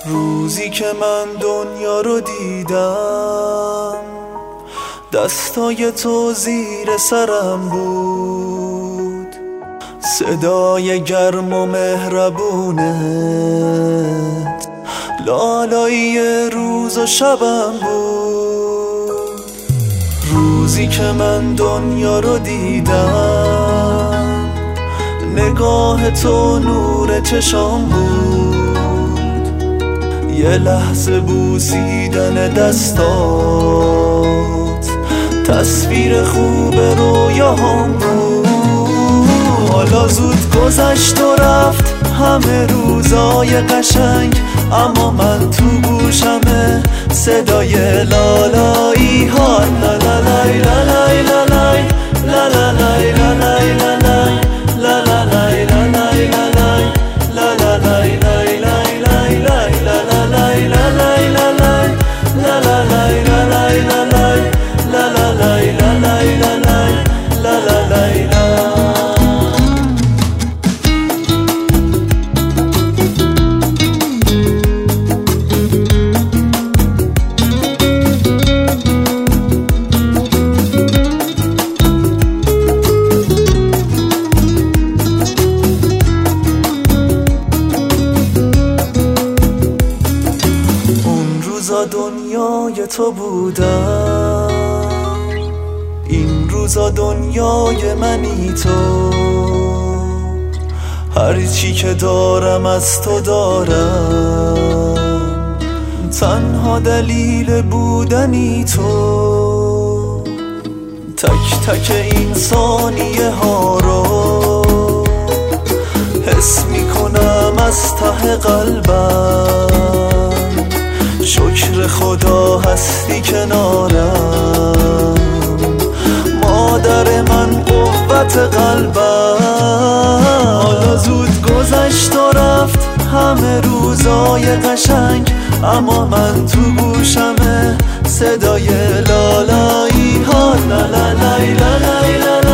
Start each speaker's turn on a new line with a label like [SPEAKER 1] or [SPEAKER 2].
[SPEAKER 1] روزی که من دنیا رو دیدم دستای تو زیر سرم بود، صدای گرم و مهربونت لالایی روز و شبم بود. روزی که من دنیا رو دیدم نگاه تو نور چشام بود، یه لحظه بوسیدن دستات تصویر خوب رویاهام بود. حالا زود گذشت و رفت همه روزای قشنگ، اما من تو گوشمه صدای لالایی ها لا لا لای لا لای لا لای لا لا لای لا لای لا لای لا لا لای لا لای لا لای لا لا لای لای لای لای لای لا لا لای لا لای لا لای لا لا لای لا لای لا لای لا لا لای لا لای لا لای لا لا لای لا. دنیای تو بودم، این روزا دنیای منی تو، هر چی که دارم از تو دارم، تنها دلیل بودنی تو. تک تک این ثانیه ها رو حس میکنم از ته قلبم، شکر خدا هستی کنارم، مادر من قوت قلبم. حالا زود گذشت و رفت همه روزای قشنگ، اما من تو گوشمه صدای لالایی ها لا لا لای لا لای لا